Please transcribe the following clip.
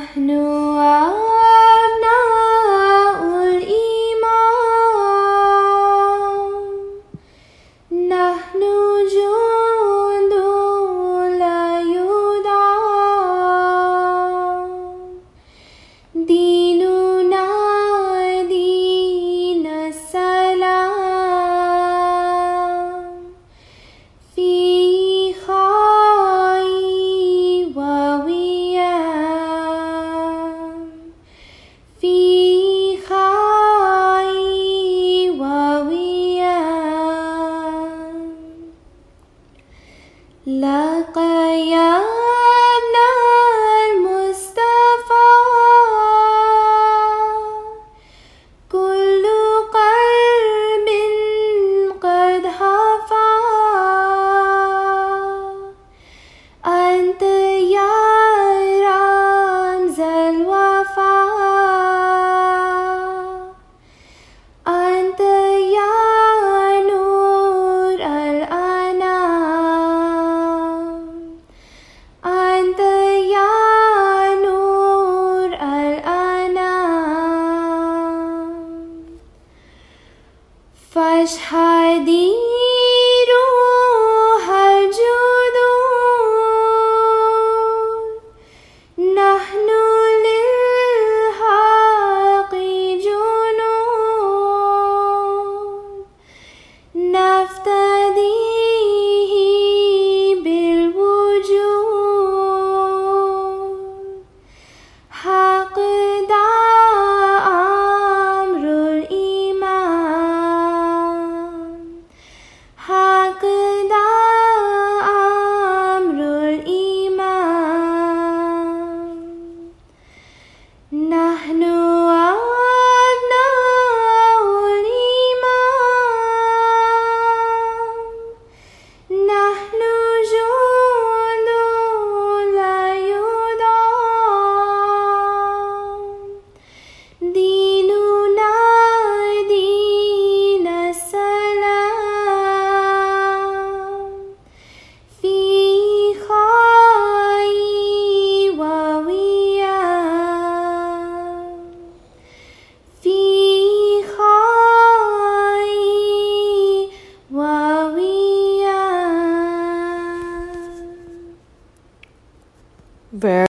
نحن أبناء الإيمان، نحن جند لا يضام، ديننا دين السلام، فيه خير ووئام، فيه خير ووئام. لك يا ابن المصطفى كل قلب قد هفى، أنت يا رمز الوفاء، أنت يا نور الأنام، أنت يا نور الأنام. فاشهدي روح الجذور، نحن للحق جنود، نفتديه بالوجود. حق دا أمر الإيمان، حق دا أمر الإيمان. نحن أبناء الإيمان، نحن جند لا يضام، ديننا دين السلام، فيه خير ووئام، فيه خير ووئام.